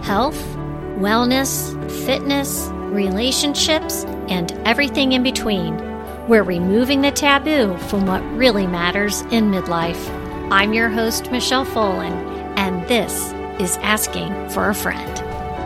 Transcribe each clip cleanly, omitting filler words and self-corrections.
health, wellness, fitness, relationships, and everything in between. We're removing the taboo from what really matters in midlife. I'm your host, Michelle Folan, and this is Asking for a Friend.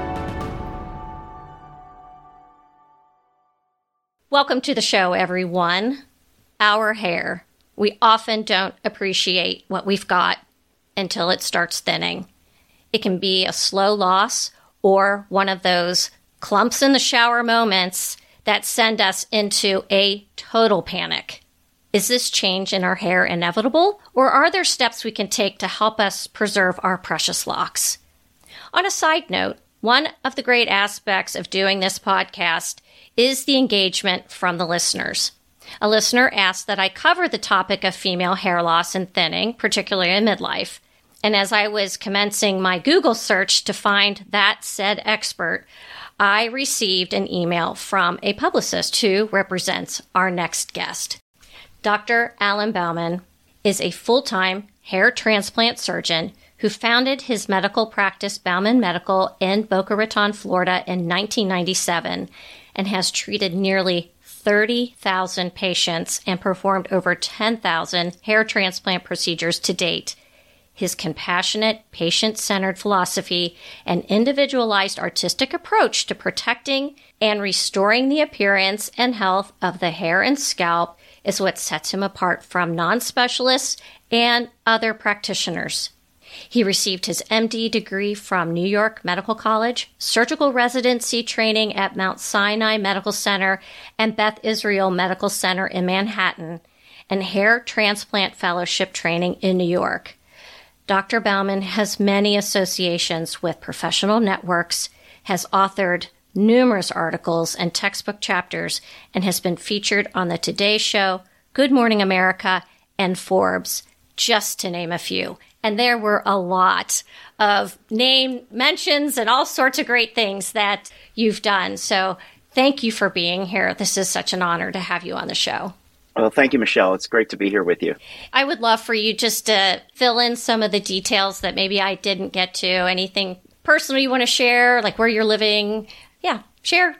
Welcome to the show, everyone. Our hair. We often don't appreciate what we've got until it starts thinning. It can be a slow loss or one of those clumps in the shower moments that send us into a total panic. Is this change in our hair inevitable, or are there steps we can take to help us preserve our precious locks? On a side note, one of the great aspects of doing this podcast is the engagement from the listeners. A listener asked that I cover the topic of female hair loss and thinning, particularly in midlife. And as I was commencing my Google search to find that said expert, I received an email from a publicist who represents our next guest. Dr. Alan Bauman is a full-time hair transplant surgeon who founded his medical practice, Bauman Medical, in Boca Raton, Florida in 1997, and has treated nearly 30,000 patients and performed over 10,000 hair transplant procedures to date. His compassionate, patient-centered philosophy and individualized artistic approach to protecting and restoring the appearance and health of the hair and scalp is what sets him apart from non-specialists and other practitioners. He received his MD degree from New York Medical College, surgical residency training at Mount Sinai Medical Center and Beth Israel Medical Center in Manhattan, and hair transplant fellowship training in New York. Dr. Bauman has many associations with professional networks, has authored numerous articles and textbook chapters, and has been featured on the Today Show, Good Morning America, and Forbes, just to name a few. And there were a lot of name mentions and all sorts of great things that you've done. So thank you for being here. This is such an honor to have you on the show. Well, thank you, Michelle. It's great to be here with you. I would love for you just to fill in some of the details that maybe I didn't get to. Anything personal you want to share, like where you're living? Yeah, share.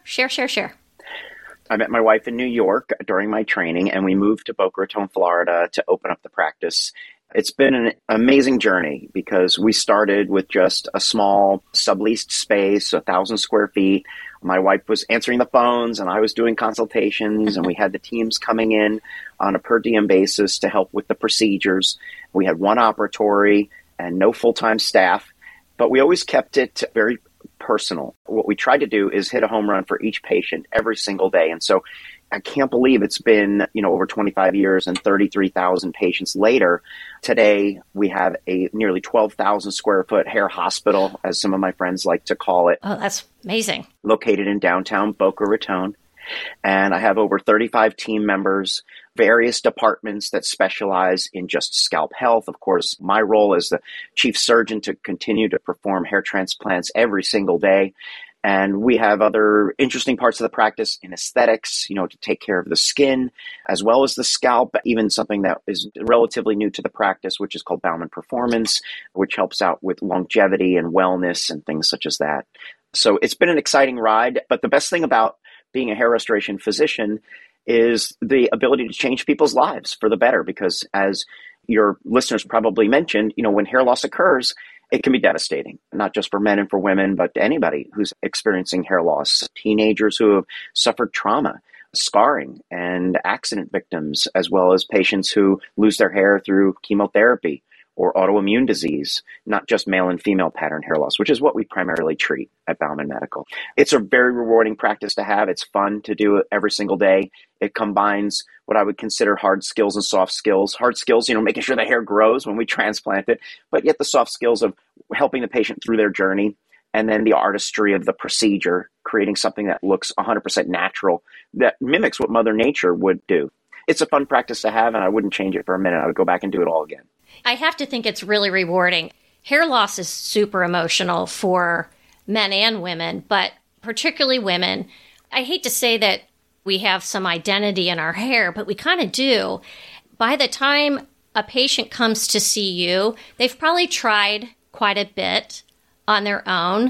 I met my wife in New York during my training, and we moved to Boca Raton, Florida to open up the practice. It's been an amazing journey because we started with just a small subleased space, 1,000 square feet. My wife was answering the phones and I was doing consultations, and we had the teams coming in on a per diem basis to help with the procedures. We had one operatory and no full-time staff, but we always kept it very personal. What we tried to do is hit a home run for each patient every single day. And so I can't believe it's been, over 25 years and 33,000 patients later. Today, we have a nearly 12,000 square foot hair hospital, as some of my friends like to call it. Oh, that's amazing. Located in downtown Boca Raton. And I have over 35 team members, various departments that specialize in just scalp health. Of course, my role as the chief surgeon to continue to perform hair transplants every single day. And we have other interesting parts of the practice in aesthetics, to take care of the skin as well as the scalp, even something that is relatively new to the practice, which is called Bauman Performance, which helps out with longevity and wellness and things such as that. So it's been an exciting ride. But the best thing about being a hair restoration physician is the ability to change people's lives for the better, because as your listeners probably mentioned, when hair loss occurs, it can be devastating, not just for men and for women, but anybody who's experiencing hair loss, teenagers who have suffered trauma, scarring, and accident victims, as well as patients who lose their hair through chemotherapy or autoimmune disease, not just male and female pattern hair loss, which is what we primarily treat at Bauman Medical. It's a very rewarding practice to have. It's fun to do it every single day. It combines what I would consider hard skills and soft skills. Hard skills, making sure the hair grows when we transplant it, but yet the soft skills of helping the patient through their journey, and then the artistry of the procedure, creating something that looks 100% natural, that mimics what Mother Nature would do. It's a fun practice to have, and I wouldn't change it for a minute. I would go back and do it all again. I have to think it's really rewarding. Hair loss is super emotional for men and women, but particularly women. I hate to say that we have some identity in our hair, but we kind of do. By the time a patient comes to see you, they've probably tried quite a bit on their own.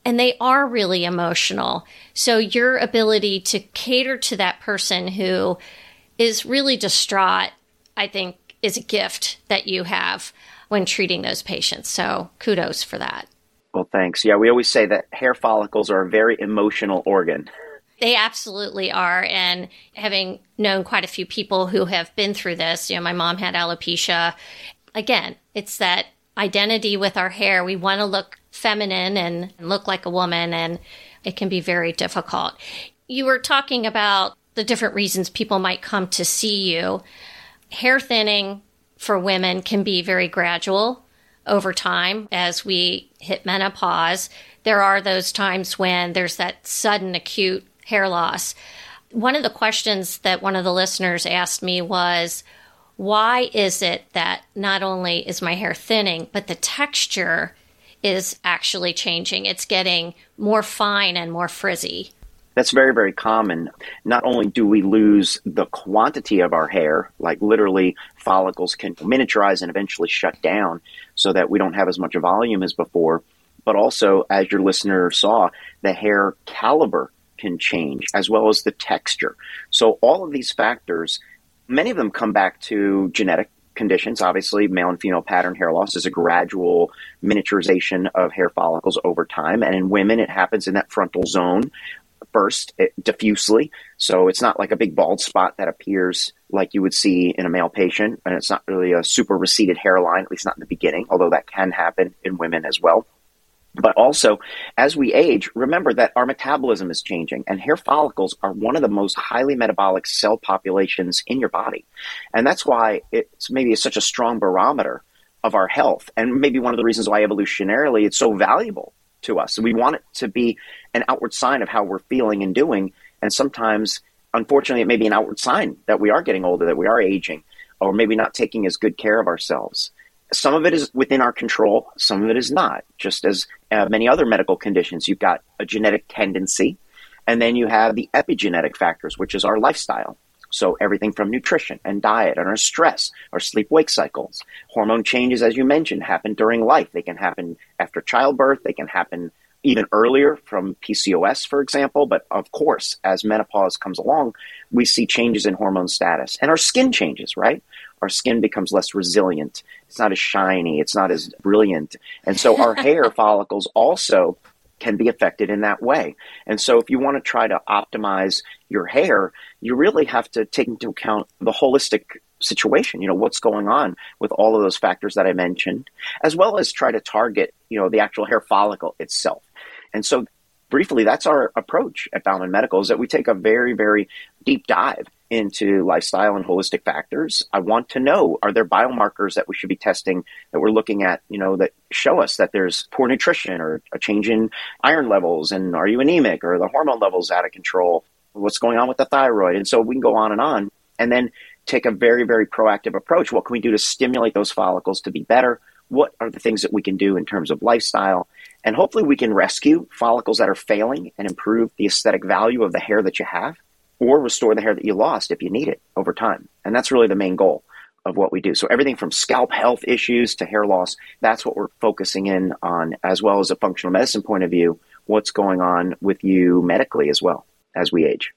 and they are really emotional. So your ability to cater to that person who is really distraught, I think, is a gift that you have when treating those patients. So kudos for that. Well, thanks. Yeah, we always say that hair follicles are a very emotional organ. They absolutely are. And having known quite a few people who have been through this, my mom had alopecia. Again, it's that identity with our hair. We want to look feminine and look like a woman, and it can be very difficult. You were talking about the different reasons people might come to see you. Hair thinning for women can be very gradual over time as we hit menopause. There are those times when there's that sudden acute hair loss. One of the questions that one of the listeners asked me was, why is it that not only is my hair thinning, but the texture is actually changing? It's getting more fine and more frizzy. That's very, very common. Not only do we lose the quantity of our hair, like literally follicles can miniaturize and eventually shut down so that we don't have as much volume as before, but also, as your listener saw, the hair caliber can change as well as the texture. So all of these factors, many of them come back to genetic conditions. Obviously, male and female pattern hair loss is a gradual miniaturization of hair follicles over time. And in women, it happens in that frontal zone first, diffusely. So it's not like a big bald spot that appears like you would see in a male patient. And it's not really a super receded hairline, at least not in the beginning, although that can happen in women as well. But also, as we age, remember that our metabolism is changing, and hair follicles are one of the most highly metabolic cell populations in your body. And that's why it's maybe such a strong barometer of our health, and maybe one of the reasons why evolutionarily it's so valuable to us. We want it to be an outward sign of how we're feeling and doing, and sometimes, unfortunately, it may be an outward sign that we are getting older, that we are aging, or maybe not taking as good care of ourselves. Some of it is within our control. Some of it is not. Just as many other medical conditions, you've got a genetic tendency, and then you have the epigenetic factors, which is our lifestyle. So everything from nutrition and diet and our stress, our sleep-wake cycles. Hormone changes, as you mentioned, happen during life. They can happen after childbirth. They can happen even earlier from PCOS, for example. But of course, as menopause comes along, we see changes in hormone status. And our skin changes, right? Our skin becomes less resilient. It's not as shiny. It's not as brilliant. And so our hair follicles also can be affected in that way. And so if you want to try to optimize your hair, you really have to take into account the holistic situation, what's going on with all of those factors that I mentioned, as well as try to target, the actual hair follicle itself. And so briefly, that's our approach at Bauman Medical, is that we take a very, very deep dive into lifestyle and holistic factors. I want to know, are there biomarkers that we should be testing that we're looking at, that show us that there's poor nutrition or a change in iron levels, and are you anemic, or the hormone levels out of control? What's going on with the thyroid? And so we can go on, and then take a very, very proactive approach. What can we do to stimulate those follicles to be better? What are the things that we can do in terms of lifestyle? And hopefully we can rescue follicles that are failing and improve the aesthetic value of the hair that you have, or restore the hair that you lost if you need it over time. And that's really the main goal of what we do. So everything from scalp health issues to hair loss, that's what we're focusing in on, as well as a functional medicine point of view, what's going on with you medically as well as we age.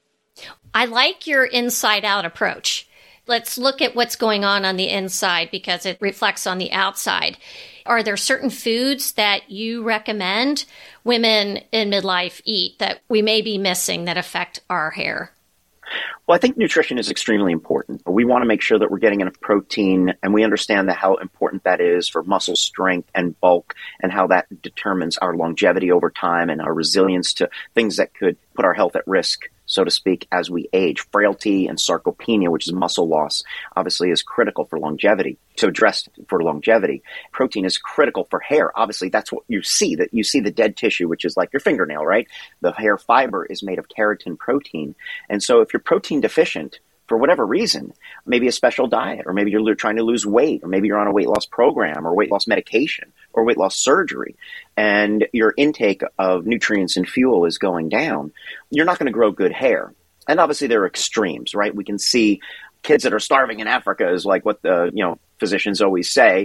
I like your inside out approach. Let's look at what's going on the inside, because it reflects on the outside. Are there certain foods that you recommend women in midlife eat that we may be missing that affect our hair? Well, I think nutrition is extremely important. We want to make sure that we're getting enough protein, and we understand how important that is for muscle strength and bulk, and how that determines our longevity over time and our resilience to things that could put our health at risk, so to speak, as we age. Frailty and sarcopenia, which is muscle loss, obviously is critical for longevity. To address for longevity, protein is critical for hair. Obviously, that's what you see, that you see the dead tissue, which is like your fingernail, right? The hair fiber is made of keratin protein. And so if you're protein deficient, for whatever reason, maybe a special diet, or maybe you're trying to lose weight, or maybe you're on a weight loss program or weight loss medication or weight loss surgery, and your intake of nutrients and fuel is going down, you're not going to grow good hair. And obviously there are extremes, right? We can see kids that are starving in Africa is like what the, physicians always say.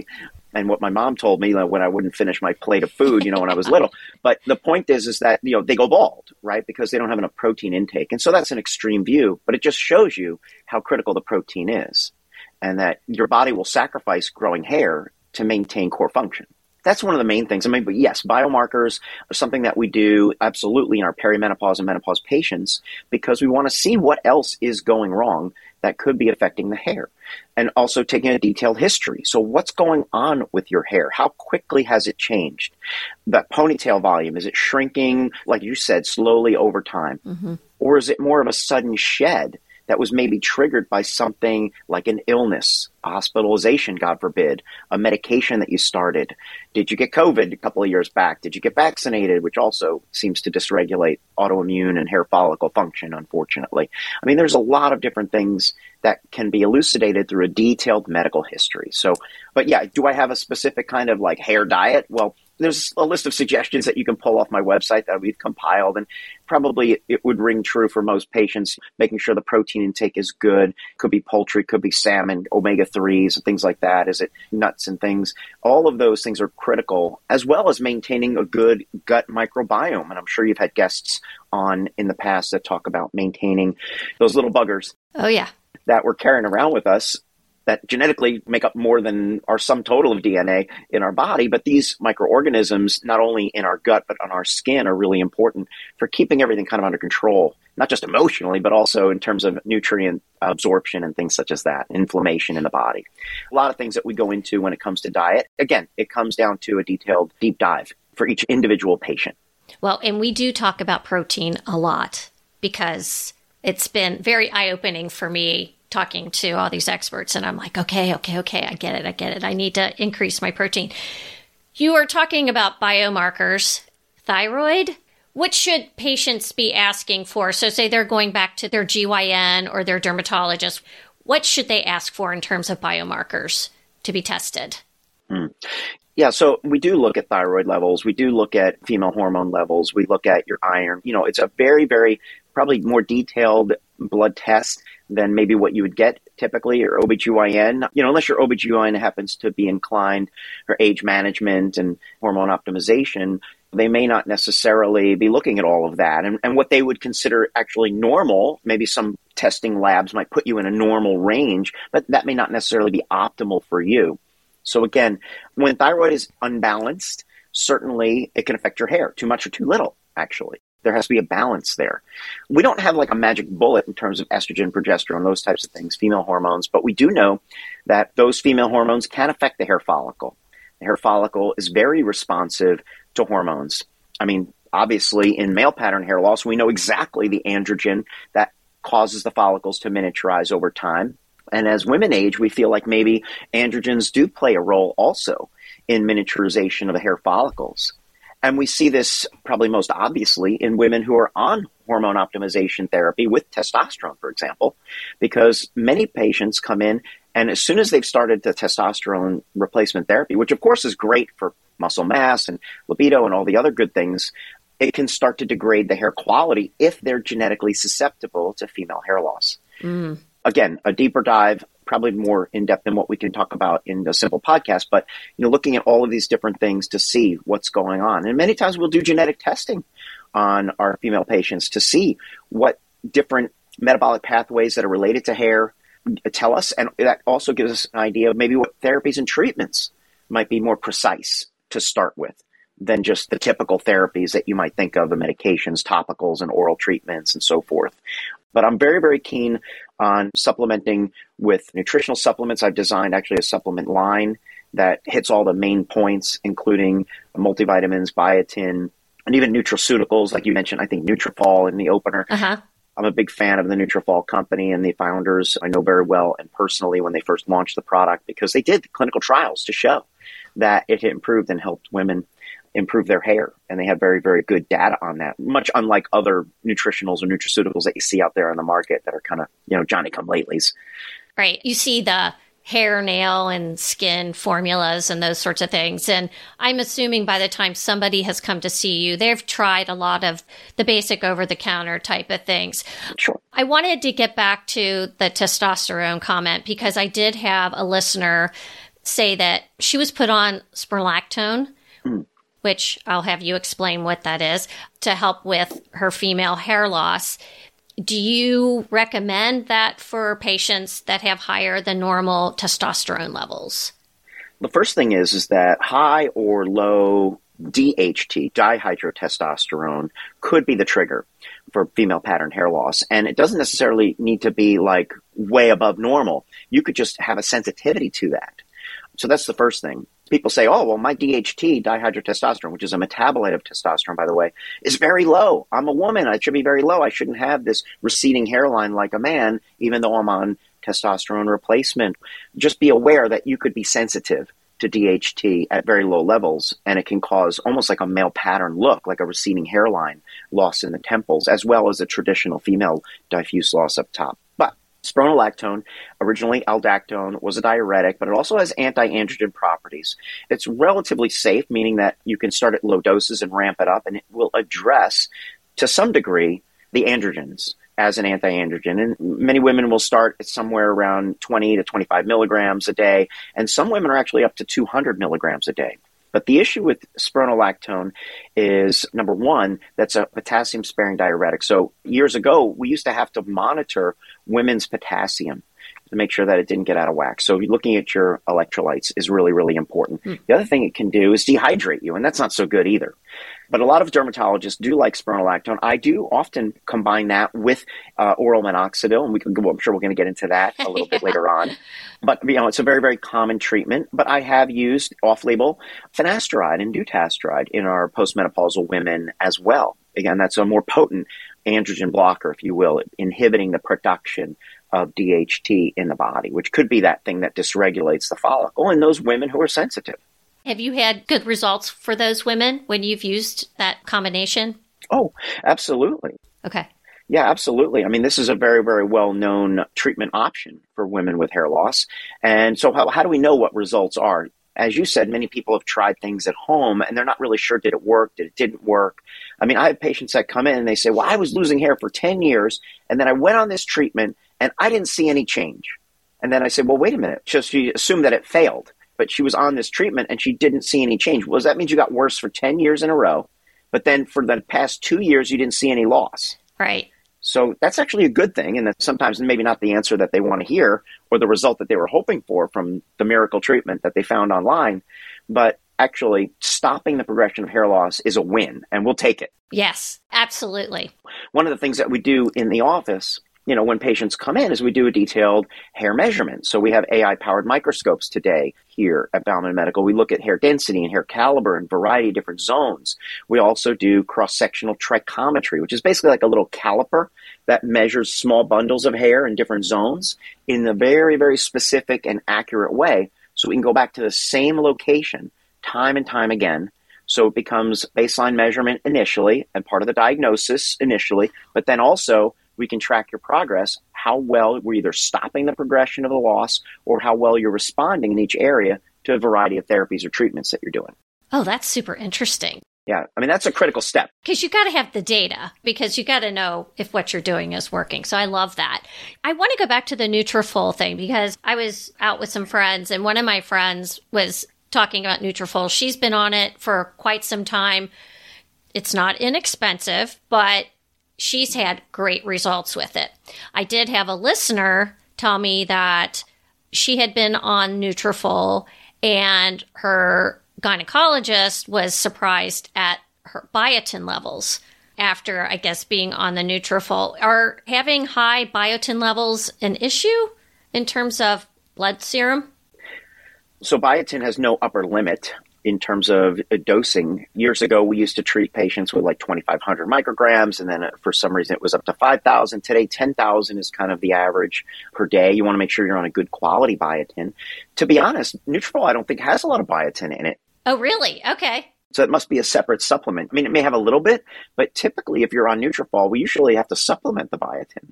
and what my mom told me when I wouldn't finish my plate of food, when I was little. But the point is that, they go bald, right? Because they don't have enough protein intake. And so that's an extreme view, but it just shows you how critical the protein is and that your body will sacrifice growing hair to maintain core function. That's one of the main things. But yes, biomarkers are something that we do absolutely in our perimenopause and menopause patients because we want to see what else is going wrong that could be affecting the hair. And also taking a detailed history. So what's going on with your hair? How quickly has it changed? That ponytail volume, is it shrinking, like you said, slowly over time? Mm-hmm. Or is it more of a sudden shed that was maybe triggered by something like an illness, a hospitalization, God forbid, a medication that you started? Did you get COVID a couple of years back? Did you get vaccinated, which also seems to dysregulate autoimmune and hair follicle function, unfortunately? There's a lot of different things that can be elucidated through a detailed medical history. So, but yeah, do I have a specific kind of like hair diet? Well, there's a list of suggestions that you can pull off my website that we've compiled, and probably it would ring true for most patients, making sure the protein intake is good. Could be poultry, could be salmon, omega-3s, and things like that. Is it nuts and things? All of those things are critical, as well as maintaining a good gut microbiome. And I'm sure you've had guests on in the past that talk about maintaining those little buggers. Oh, yeah. That we're carrying around with us that genetically make up more than our sum total of DNA in our body. But these microorganisms, not only in our gut, but on our skin, are really important for keeping everything kind of under control, not just emotionally, but also in terms of nutrient absorption and things such as that, inflammation in the body. A lot of things that we go into when it comes to diet. Again, it comes down to a detailed deep dive for each individual patient. Well, and we do talk about protein a lot because it's been very eye-opening for me talking to all these experts. And I'm like, okay, I get it. I need to increase my protein. You are talking about biomarkers, thyroid. What should patients be asking for? So say they're going back to their GYN or their dermatologist. What should they ask for in terms of biomarkers to be tested? Yeah, so we do look at thyroid levels. We do look at female hormone levels. We look at your iron. It's a very, very probably more detailed blood test than maybe what you would get typically, or OBGYN, unless your OBGYN happens to be inclined for age management and hormone optimization, they may not necessarily be looking at all of that. And what they would consider actually normal, maybe some testing labs might put you in a normal range, but that may not necessarily be optimal for you. So again, when thyroid is unbalanced, certainly it can affect your hair, too much or too little, actually. There has to be a balance there. We don't have like a magic bullet in terms of estrogen, progesterone, those types of things, female hormones, but we do know that those female hormones can affect the hair follicle. The hair follicle is very responsive to hormones. Obviously in male pattern hair loss, we know exactly the androgen that causes the follicles to miniaturize over time. And as women age, we feel like maybe androgens do play a role also in miniaturization of the hair follicles. And we see this probably most obviously in women who are on hormone optimization therapy with testosterone, for example, because many patients come in and as soon as they've started the testosterone replacement therapy, which of course is great for muscle mass and libido and all the other good things, it can start to degrade the hair quality if they're genetically susceptible to female hair loss. Again, a deeper dive, probably more in-depth than what we can talk about in a simple podcast, but looking at all of these different things to see what's going on. And many times we'll do genetic testing on our female patients to see what different metabolic pathways that are related to hair tell us. And that also gives us an idea of maybe what therapies and treatments might be more precise to start with than just the typical therapies that you might think of, the medications, topicals, and oral treatments, and so forth. But I'm very, very keen on supplementing with nutritional supplements. I've designed actually a supplement line that hits all the main points, including multivitamins, biotin, and even nutraceuticals. Like you mentioned, I think Nutrafol in the opener. I'm a big fan of the Nutrafol company and the founders. I know very well and personally when they first launched the product because they did clinical trials to show that it improved and helped women improve their hair. And they had very, very good data on that, much unlike other nutritionals or nutraceuticals that you see out there on the market that are kind of, Johnny-come-latelys. Right. You see the hair, nail, and skin formulas and those sorts of things. And I'm assuming by the time somebody has come to see you, they've tried a lot of the basic over-the-counter type of things. Sure. I wanted to get back to the testosterone comment because I did have a listener say that she was put on spironolactone, Mm. which I'll have you explain what that is, to help with her female hair loss. Do you recommend that for patients that have higher than normal testosterone levels? The first thing is that high or low DHT, dihydrotestosterone, could be the trigger for female pattern hair loss. And it doesn't necessarily need to be like way above normal. You could just have a sensitivity to that. So that's the first thing. People say, oh, well, my DHT, dihydrotestosterone, which is a metabolite of testosterone, by the way, is very low. I'm a woman. It should be very low. I shouldn't have this receding hairline like a man, even though I'm on testosterone replacement. Just be aware that you could be sensitive to DHT at very low levels, and it can cause almost like a male pattern look, like a receding hairline loss in the temples, as well as a traditional female diffuse loss up top. But spironolactone, originally aldactone, was a diuretic, but it also has anti-androgen properties. It's relatively safe, meaning that you can start at low doses and ramp it up, and it will address, to some degree, the androgens as an anti-androgen. And many women will start at somewhere around 20 to 25 milligrams a day, and some women are actually up to 200 milligrams a day. But the issue with spironolactone is, number one, that's a potassium-sparing diuretic. So years ago, we used to have to monitor women's potassium to make sure that it didn't get out of whack. So looking at your electrolytes is really, really important. The other thing it can do is dehydrate you, and that's not so good either. But a lot of dermatologists do like spironolactone. I do often combine that with oral minoxidil, and I'm sure we're going to get into that a little bit later on. But it's a very, very common treatment. But I have used off-label finasteride and dutasteride in our postmenopausal women as well. Again, that's a more potent androgen blocker, if you will, inhibiting the production of DHT in the body, which could be that thing that dysregulates the follicle in those women who are sensitive. Have you had good results for those women when you've used that combination? Oh, absolutely. Okay. Yeah, absolutely. I mean, this is a very, very well-known treatment option for women with hair loss. And so how do we know what results are? As you said, many people have tried things at home and they're not really sure, did it work? Did it didn't work? I mean, I have patients that come in and they say, well, I was losing hair for 10 years and then I went on this treatment and I didn't see any change. And then I said, well, wait a minute. So she assumed that it failed, but she was on this treatment and she didn't see any change. Well, that means you got worse for 10 years in a row, but then for the past 2 years, you didn't see any loss. Right. So that's actually a good thing, and that's sometimes maybe not the answer that they want to hear or the result that they were hoping for from the miracle treatment that they found online. But actually, stopping the progression of hair loss is a win, and we'll take it. Yes, absolutely. One of the things that we do in the office, when patients come in, is we do a detailed hair measurement. So we have AI-powered microscopes today here at Bauman Medical. We look at hair density and hair caliber and variety of different zones. We also do cross-sectional trichometry, which is basically like a little caliper that measures small bundles of hair in different zones in a very, very specific and accurate way. So we can go back to the same location time and time again. So it becomes baseline measurement initially and part of the diagnosis initially, but then also we can track your progress, how well we're either stopping the progression of the loss or how well you're responding in each area to a variety of therapies or treatments that you're doing. Oh, that's super interesting. Yeah, I mean, that's a critical step. Because you got to have the data, because you got to know if what you're doing is working. So I love that. I want to go back to the Nutrafol thing, because I was out with some friends and one of my friends was talking about Nutrafol. She's been on it for quite some time. It's not inexpensive, but she's had great results with it. I did have a listener tell me that she had been on Nutrafol and her gynecologist was surprised at her biotin levels after, I guess, being on the Nutrafol. Are having high biotin levels an issue in terms of blood serum? So biotin has no upper limit in terms of dosing. Years ago, we used to treat patients with like 2,500 micrograms, and then for some reason it was up to 5,000. Today, 10,000 is kind of the average per day. You want to make sure you're on a good quality biotin. To be honest, Nutrafol I don't think has a lot of biotin in it. Oh, really? Okay. So it must be a separate supplement. I mean, it may have a little bit, but typically if you're on Nutrafol, we usually have to supplement the biotin.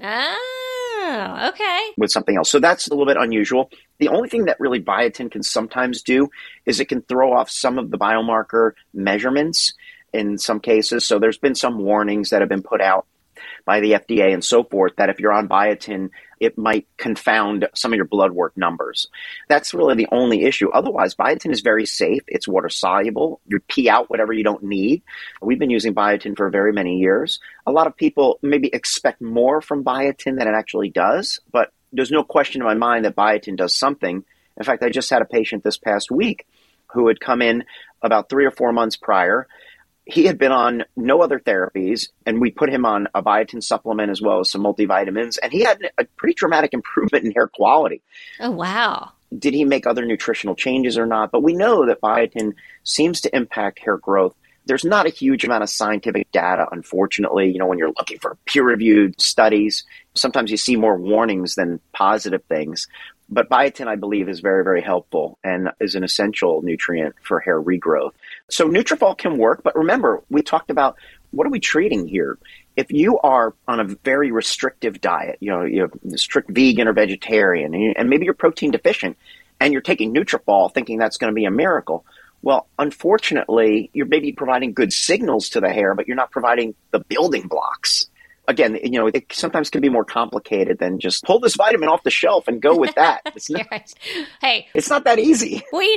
Oh, okay. With something else. So that's a little bit unusual. The only thing that really biotin can sometimes do is it can throw off some of the biomarker measurements in some cases. So there's been some warnings that have been put out. by the FDA and so forth, that if you're on biotin, it might confound some of your blood work numbers. That's really the only issue. Otherwise, biotin is very safe. It's water soluble. You pee out whatever you don't need. We've been using biotin for very many years. A lot of people maybe expect more from biotin than it actually does, but there's no question in my mind that biotin does something. In fact, I just had a patient this past week who had come in about 3 or 4 months prior. He had been on no other therapies, and we put him on a biotin supplement as well as some multivitamins, and he had a pretty dramatic improvement in hair quality. Oh, wow. Did he make other nutritional changes or not? But we know that biotin seems to impact hair growth. There's not a huge amount of scientific data, unfortunately. When you're looking for peer-reviewed studies, sometimes you see more warnings than positive things. But biotin, I believe, is very, very helpful and is an essential nutrient for hair regrowth. So Nutrafol can work, but remember, we talked about what are we treating here? If you are on a very restrictive diet, you're strict vegan or vegetarian, and maybe you're protein deficient, and you're taking Nutrafol thinking that's going to be a miracle, well, unfortunately, you're maybe providing good signals to the hair, but you're not providing the building blocks. Again, it sometimes can be more complicated than just pull this vitamin off the shelf and go with that. It's not, Hey, it's not that easy. We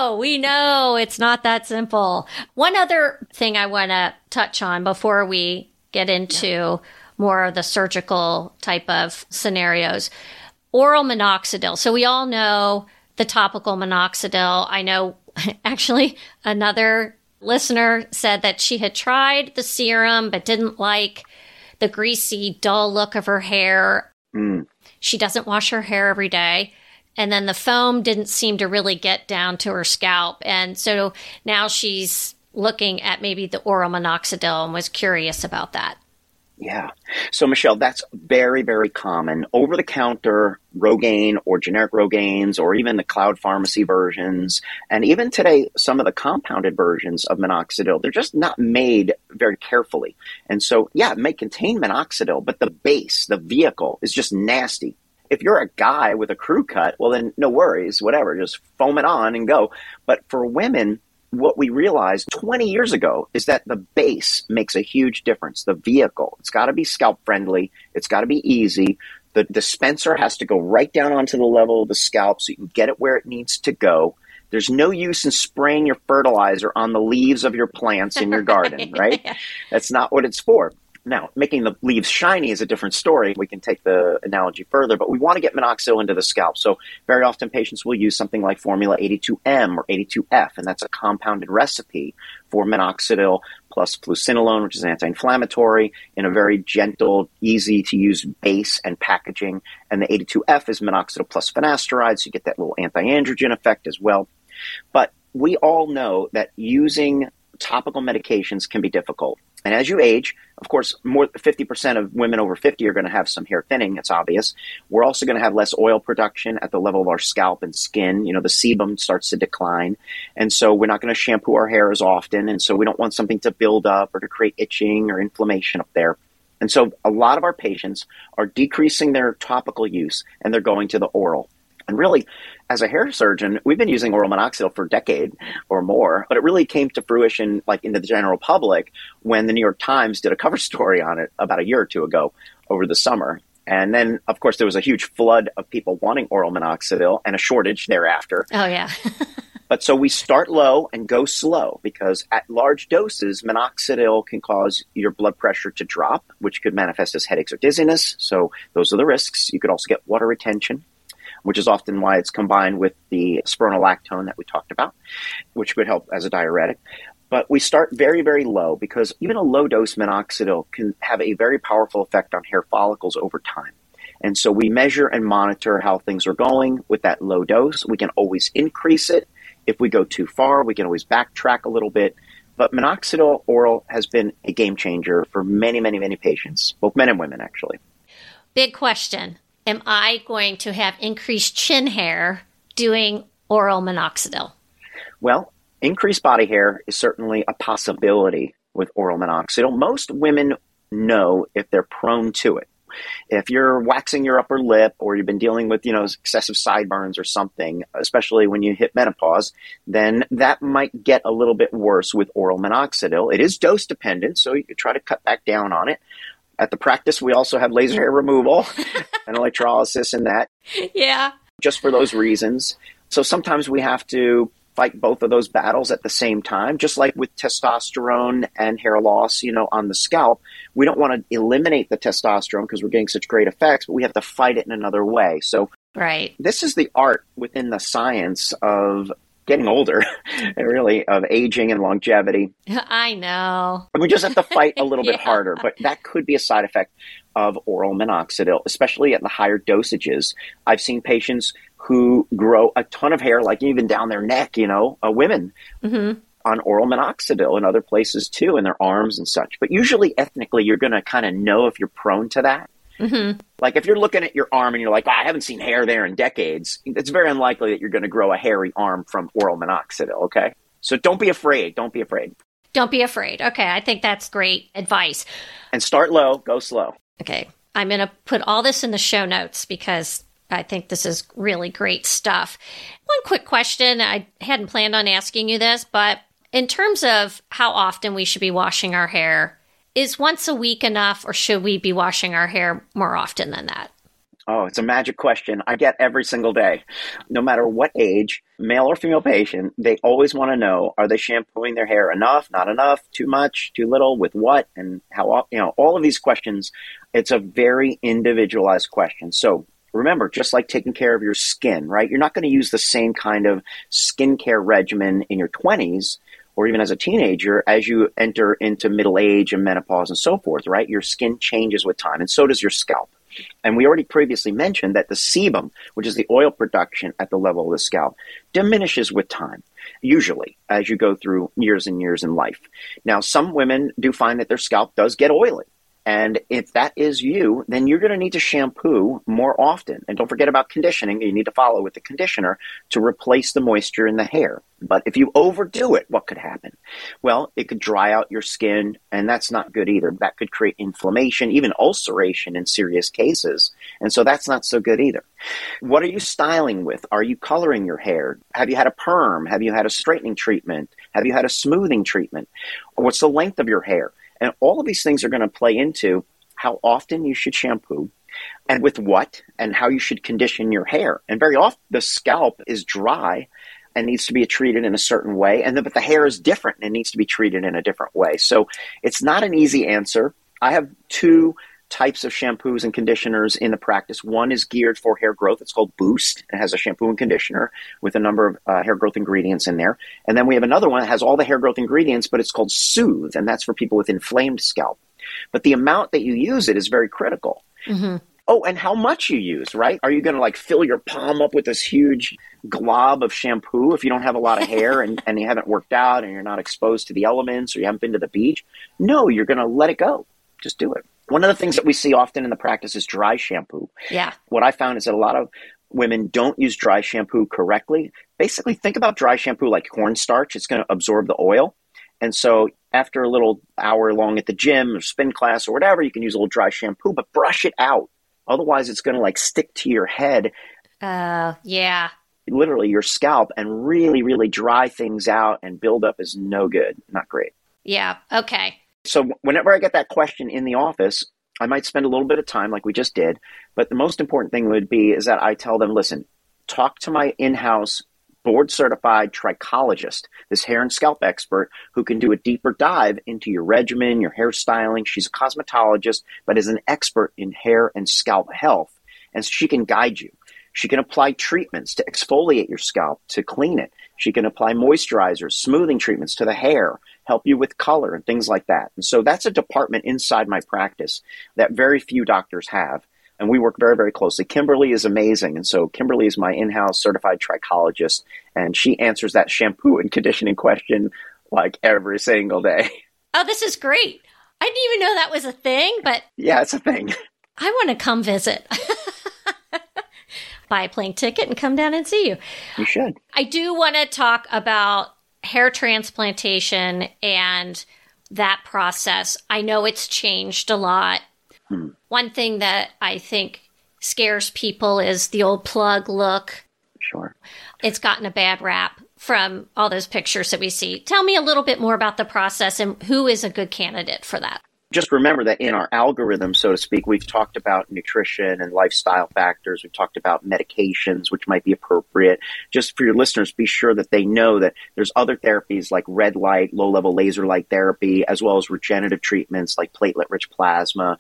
know it's not that simple. One other thing I want to touch on before we get into more of the surgical type of scenarios, oral minoxidil. So we all know the topical minoxidil. I know actually another listener said that she had tried the serum but didn't like the greasy, dull look of her hair. She doesn't wash her hair every day. And then the foam didn't seem to really get down to her scalp. And so now she's looking at maybe the oral minoxidil and was curious about that. Yeah. So, Michelle, that's very, very common. Over-the-counter Rogaine or generic Rogaines or even the Cloud Pharmacy versions, and even today, some of the compounded versions of minoxidil, they're just not made very carefully. And so, yeah, it may contain minoxidil, but the base, the vehicle, is just nasty. If you're a guy with a crew cut, well, then no worries, whatever, just foam it on and go. But for women, what we realized 20 years ago is that the base makes a huge difference. The vehicle, it's got to be scalp friendly. It's got to be easy. The dispenser has to go right down onto the level of the scalp so you can get it where it needs to go. There's no use in spraying your fertilizer on the leaves of your plants in your garden, right? That's not what it's for. Now, making the leaves shiny is a different story. We can take the analogy further, but we want to get minoxidil into the scalp. So very often patients will use something like Formula 82M or 82F, and that's a compounded recipe for minoxidil plus fluocinolone, which is an anti-inflammatory, in a very gentle, easy-to-use base and packaging. And the 82F is minoxidil plus finasteride, so you get that little anti-androgen effect as well. But we all know that using topical medications can be difficult. And as you age, of course, more than 50% of women over 50 are going to have some hair thinning. It's obvious. We're also going to have less oil production at the level of our scalp and skin. The sebum starts to decline. And so we're not going to shampoo our hair as often. And so we don't want something to build up or to create itching or inflammation up there. And so a lot of our patients are decreasing their topical use and they're going to the oral. And really, as a hair surgeon, we've been using oral minoxidil for a decade or more, but it really came to fruition like into the general public when the New York Times did a cover story on it about a year or two ago over the summer. And then, of course, there was a huge flood of people wanting oral minoxidil and a shortage thereafter. Oh, yeah. But so we start low and go slow because at large doses, minoxidil can cause your blood pressure to drop, which could manifest as headaches or dizziness. So those are the risks. You could also get water retention, which is often why it's combined with the spironolactone that we talked about, which could help as a diuretic. But we start very, very low because even a low-dose minoxidil can have a very powerful effect on hair follicles over time. And so we measure and monitor how things are going with that low dose. We can always increase it. If we go too far, we can always backtrack a little bit. But minoxidil oral has been a game changer for many, many, many patients, both men and women, actually. Big question. Am I going to have increased chin hair doing oral minoxidil? Well, increased body hair is certainly a possibility with oral minoxidil. Most women know if they're prone to it. If you're waxing your upper lip or you've been dealing with, excessive sideburns or something, especially when you hit menopause, then that might get a little bit worse with oral minoxidil. It is dose dependent, so you could try to cut back down on it. At the practice, we also have laser hair removal and electrolysis and that, Yeah. just for those reasons. So sometimes we have to fight both of those battles at the same time, just like with testosterone and hair loss, on the scalp. We don't want to eliminate the testosterone because we're getting such great effects, but we have to fight it in another way. So Right. this is the art within the science of getting older, really, of aging and longevity. I know. And we just have to fight a little bit Yeah. harder, but that could be a side effect of oral minoxidil, especially at the higher dosages. I've seen patients who grow a ton of hair, like even down their neck, women on oral minoxidil and other places too, in their arms and such. But usually ethnically, you're going to kind of know if you're prone to that. Like if you're looking at your arm and you're like, I haven't seen hair there in decades, it's very unlikely that you're going to grow a hairy arm from oral minoxidil, okay? So don't be afraid. Don't be afraid. Don't be afraid. Okay, I think that's great advice. And start low, go slow. Okay, I'm going to put all this in the show notes because I think this is really great stuff. One quick question. I hadn't planned on asking you this, but in terms of how often we should be washing our hair, is once a week enough, or should we be washing our hair more often than that? Oh, it's a magic question I get every single day. No matter what age, male or female patient, they always want to know, are they shampooing their hair enough, not enough, too much, too little, with what, and how, all of these questions. It's a very individualized question. So remember, just like taking care of your skin, right? You're not going to use the same kind of skincare regimen in your 20s or even as a teenager as you enter into middle age and menopause and so forth, right? Your skin changes with time, and so does your scalp. And we already previously mentioned that the sebum, which is the oil production at the level of the scalp, diminishes with time, usually as you go through years and years in life. Now, some women do find that their scalp does get oily. And if that is you, then you're going to need to shampoo more often. And don't forget about conditioning. You need to follow with the conditioner to replace the moisture in the hair. But if you overdo it, what could happen? Well, it could dry out your skin, and that's not good either. That could create inflammation, even ulceration in serious cases. And so that's not so good either. What are you styling with? Are you coloring your hair? Have you had a perm? Have you had a straightening treatment? Have you had a smoothing treatment? What's the length of your hair? And all of these things are going to play into how often you should shampoo and with what and how you should condition your hair. And very often the scalp is dry and needs to be treated in a certain way. But the hair is different and it needs to be treated in a different way. So it's not an easy answer. I have two types of shampoos and conditioners in the practice. One is geared for hair growth. It's called Boost. It has a shampoo and conditioner with a number of hair growth ingredients in there. And then we have another one that has all the hair growth ingredients, but it's called Soothe, and that's for people with inflamed scalp. But the amount that you use it is very critical. Oh, and how much you use, right? Are you going to fill your palm up with this huge glob of shampoo if you don't have a lot of hair and you haven't worked out and you're not exposed to the elements or you haven't been to the beach? No, you're going to let it go. Just do it. One of the things that we see often in the practice is dry shampoo. Yeah. What I found is that a lot of women don't use dry shampoo correctly. Basically, think about dry shampoo like cornstarch. It's going to absorb the oil. And so after a little hour long at the gym or spin class or whatever, you can use a little dry shampoo, but brush it out. Otherwise, it's going to stick to your head. Yeah. Literally your scalp, and really, really dry things out, and buildup is no good. Not great. Yeah. Okay. So whenever I get that question in the office, I might spend a little bit of time like we just did. But the most important thing would be is that I tell them, listen, talk to my in-house board-certified trichologist, this hair and scalp expert who can do a deeper dive into your regimen, your hairstyling. She's a cosmetologist, but is an expert in hair and scalp health. And so she can guide you. She can apply treatments to exfoliate your scalp, to clean it. She can apply moisturizers, smoothing treatments to the hair, help you with color and things like that. And so that's a department inside my practice that very few doctors have. And we work very, very closely. Kimberly is amazing. And so Kimberly is my in-house certified trichologist, and she answers that shampoo and conditioning question every single day. Oh, this is great. I didn't even know that was a thing, but yeah, it's a thing. I want to come visit. Buy a plane ticket and come down and see you. You should. I do want to talk about hair transplantation and that process. I know it's changed a lot. One thing that I think scares people is the old plug look. Sure. It's gotten a bad rap from all those pictures that we see. Tell me a little bit more about the process and who is a good candidate for that. Just remember that in our algorithm, so to speak, we've talked about nutrition and lifestyle factors. We've talked about medications, which might be appropriate. Just for your listeners, be sure that they know that there's other therapies like red light, low-level laser light therapy, as well as regenerative treatments like platelet-rich plasma,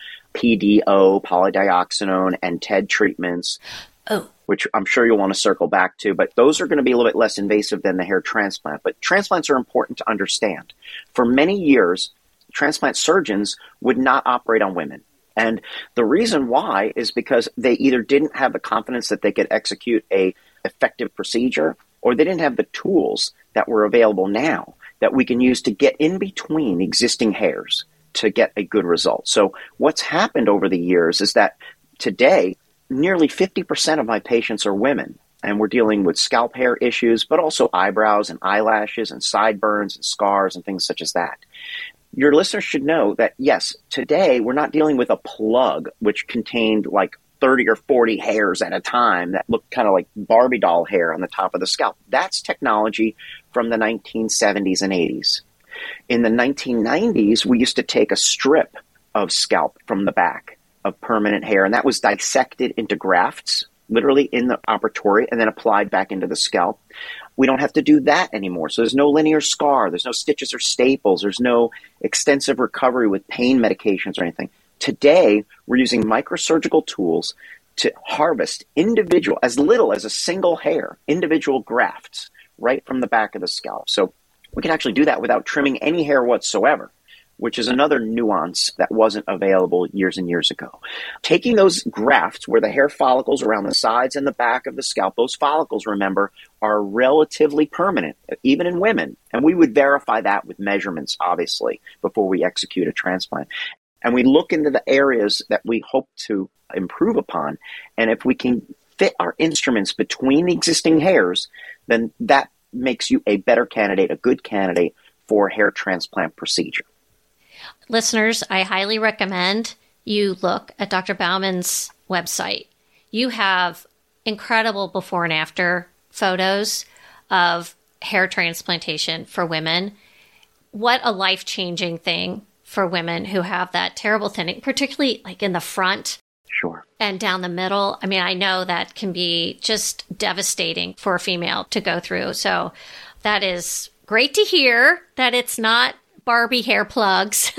PDO, polydioxanone, and TED treatments. Which I'm sure you'll want to circle back to, but those are going to be a little bit less invasive than the hair transplant. But transplants are important to understand. For many years, transplant surgeons would not operate on women. And the reason why is because they either didn't have the confidence that they could execute a effective procedure, or they didn't have the tools that were available now that we can use to get in between existing hairs to get a good result. So what's happened over the years is that today, nearly 50% of my patients are women, and we're dealing with scalp hair issues, but also eyebrows and eyelashes and sideburns and scars and things such as that. Your listeners should know that, yes, today we're not dealing with a plug which contained like 30 or 40 hairs at a time that looked kind of like Barbie doll hair on the top of the scalp. That's technology from the 1970s and 80s. In the 1990s, we used to take a strip of scalp from the back of permanent hair, and that was dissected into grafts, literally in the operatory, and then applied back into the scalp. We don't have to do that anymore. So there's no linear scar, there's no stitches or staples, there's no extensive recovery with pain medications or anything. Today, we're using microsurgical tools to harvest individual, as little as a single hair, individual grafts right from the back of the scalp. So we can actually do that without trimming any hair whatsoever, which is another nuance that wasn't available years and years ago. Taking those grafts where the hair follicles around the sides and the back of the scalp, those follicles, remember, are relatively permanent, even in women. And we would verify that with measurements, obviously, before we execute a transplant. And we look into the areas that we hope to improve upon. And if we can fit our instruments between the existing hairs, then that makes you a better candidate, a good candidate for a hair transplant procedure. Listeners, I highly recommend you look at Dr. Bauman's website. You have incredible before and after photos of hair transplantation for women. What a life-changing thing for women who have that terrible thinning, particularly like in the front. Sure. And down the middle. I mean, I know that can be just devastating for a female to go through. So that is great to hear that it's not Barbie hair plugs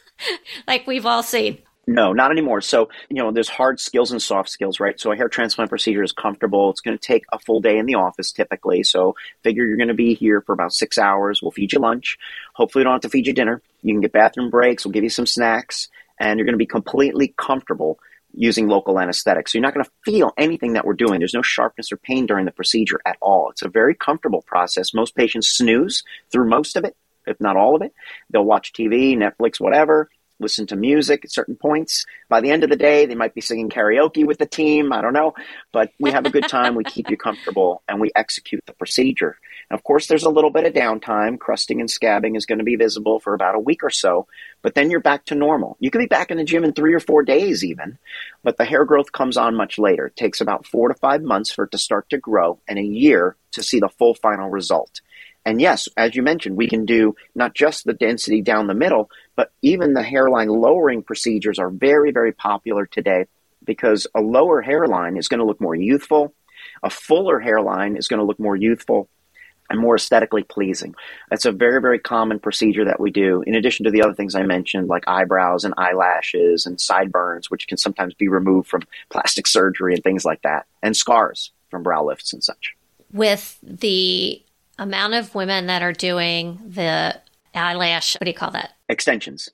like we've all seen. No, not anymore. So, there's hard skills and soft skills, right? So a hair transplant procedure is comfortable. It's going to take a full day in the office typically. So figure you're going to be here for about 6 hours. We'll feed you lunch. Hopefully we don't have to feed you dinner. You can get bathroom breaks. We'll give you some snacks, and you're going to be completely comfortable using local anesthetics. So you're not going to feel anything that we're doing. There's no sharpness or pain during the procedure at all. It's a very comfortable process. Most patients snooze through most of it, if not all of it. They'll watch TV, Netflix, whatever, listen to music at certain points. By the end of the day, they might be singing karaoke with the team. I don't know. But we have a good time. We keep you comfortable, and we execute the procedure. And of course, there's a little bit of downtime. Crusting and scabbing is going to be visible for about a week or so. But then you're back to normal. You could be back in the gym in 3 or 4 days even. But the hair growth comes on much later. It takes about 4 to 5 months for it to start to grow, and a year to see the full final result. And yes, as you mentioned, we can do not just the density down the middle, but even the hairline lowering procedures are very, very popular today because a lower hairline is going to look more youthful. A fuller hairline is going to look more youthful and more aesthetically pleasing. That's a very, very common procedure that we do, in addition to the other things I mentioned, like eyebrows and eyelashes and sideburns, which can sometimes be removed from plastic surgery and things like that, and scars from brow lifts and such. With the amount of women that are doing the eyelash, what do you call that? Extensions.